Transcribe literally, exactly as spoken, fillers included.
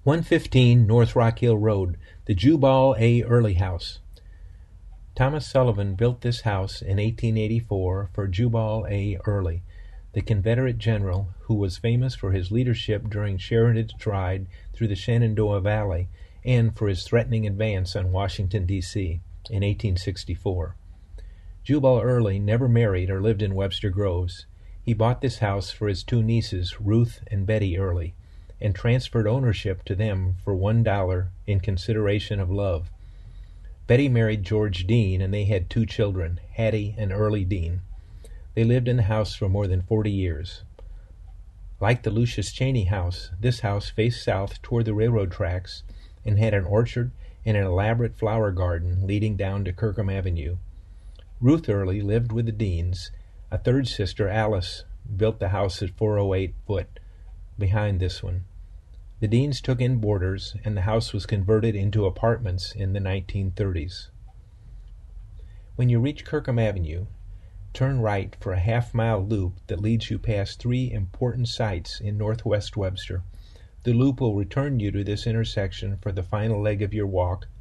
one fifteen North Rock Hill Road, the Jubal A. Early House. Thomas Sullivan built this house in eighteen eighty-four for Jubal A. Early, the Confederate general who was famous for his leadership during Sheridan's ride through the Shenandoah Valley and for his threatening advance on Washington, D C in eighteen sixty-four. Jubal Early never married or lived in Webster Groves. He bought this house for his two nieces, Ruth and Betty Early, and transferred ownership to them for one dollar in consideration of love. Betty married George Dean, and they had two children, Hattie and Early Dean. They lived in the house for more than forty years. Like the Lucius Cheney house, this house faced south toward the railroad tracks and had an orchard and an elaborate flower garden leading down to Kirkham Avenue. Ruth Early lived with the Deans. A third sister, Alice, built the house at four oh eight Foot, behind this one. The Deans took in boarders, and the house was converted into apartments in the nineteen thirties. When you reach Kirkham Avenue, turn right for a half-mile loop that leads you past three important sites in northwest Webster. The loop will return you to this intersection for the final leg of your walk